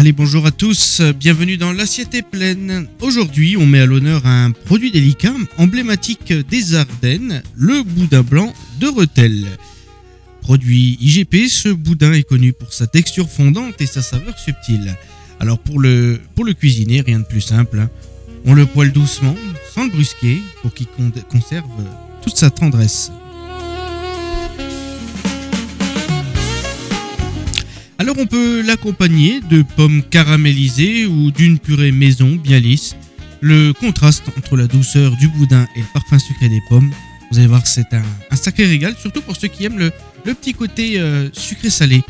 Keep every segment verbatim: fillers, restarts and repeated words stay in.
Allez, bonjour à tous, bienvenue dans l'Assiette est pleine. Aujourd'hui, on met à l'honneur un produit délicat, emblématique des Ardennes, le boudin blanc de Rethel. Produit I G P, ce boudin est connu pour sa texture fondante et sa saveur subtile. Alors pour le, pour le cuisiner, rien de plus simple, on le poêle doucement, sans le brusquer, pour qu'il con- conserve toute sa tendresse. Alors on peut l'accompagner de pommes caramélisées ou d'une purée maison bien lisse. Le contraste entre la douceur du boudin et le parfum sucré des pommes, vous allez voir, c'est un, un sacré régal, surtout pour ceux qui aiment le, le petit côté euh, sucré-salé.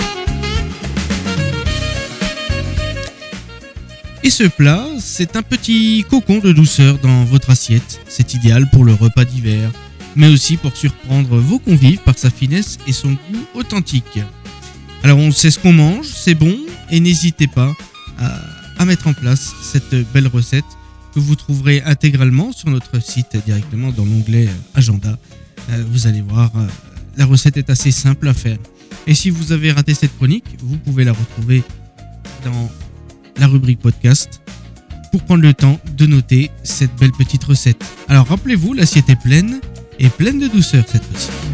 Et ce plat, c'est un petit cocon de douceur dans votre assiette. C'est idéal pour le repas d'hiver, mais aussi pour surprendre vos convives par sa finesse et son goût authentique. Alors on sait ce qu'on mange, c'est bon, et n'hésitez pas à, à mettre en place cette belle recette que vous trouverez intégralement sur notre site directement dans l'onglet Agenda. Euh, vous allez voir, euh, la recette est assez simple à faire. Et si vous avez raté cette chronique, vous pouvez la retrouver dans la rubrique podcast pour prendre le temps de noter cette belle petite recette. Alors rappelez-vous, l'assiette est pleine et pleine de douceur cette fois-ci.